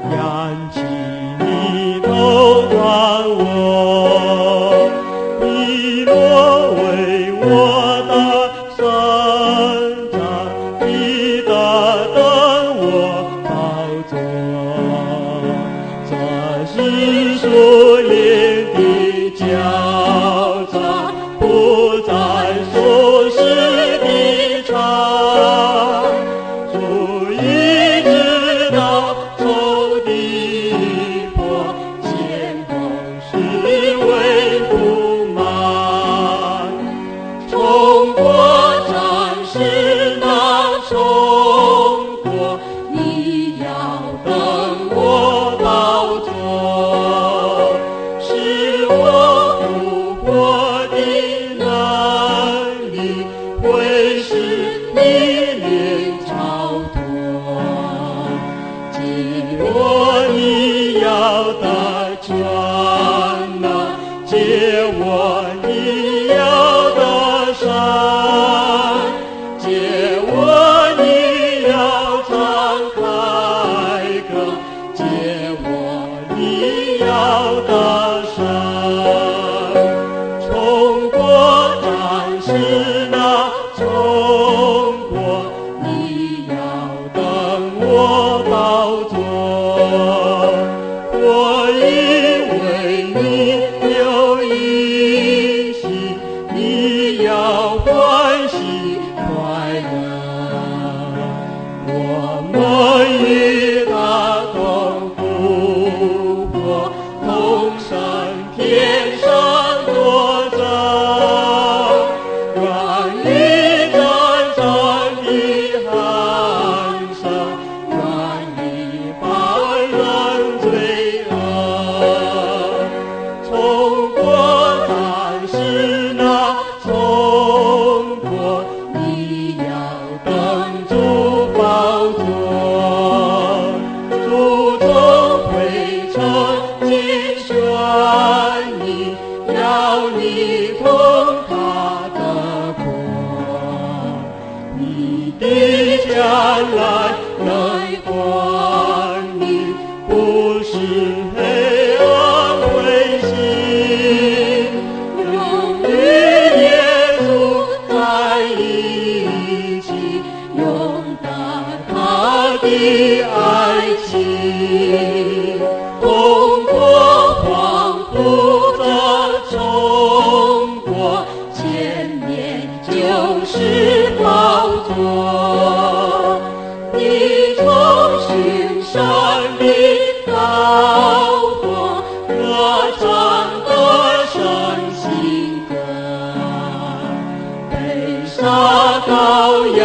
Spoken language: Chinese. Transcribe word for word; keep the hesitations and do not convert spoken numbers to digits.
扬起你头端我，你若为我打算仗，你大等我宝座，这是属灵的交战，不再俗世的场，主已知道仇敌迫，前后是为不满，冲过战士那冲过，你要等我宝座，是我复活的能力，会使你脸超脱，借我你要的权能，借我你要的善，借我你要敞开个，借我你要的神，冲过战士那冲过，你要等我宝座，我以为你有应许，你要欢喜快乐，我们与他同复活，同上天上作证，愿你战战的喊声，愿你把人罪恶，冲过战士那冲过，你要等主宝座，主从灰尘竞选你，要你同他的国，你的将来能光明，不是黑暗灰心，永与耶稣在一起，拥抱他的爱情，通过黄土的冲过，前面就是宝座，你从寻山的高坡，歌唱歌声新歌，被杀羔羊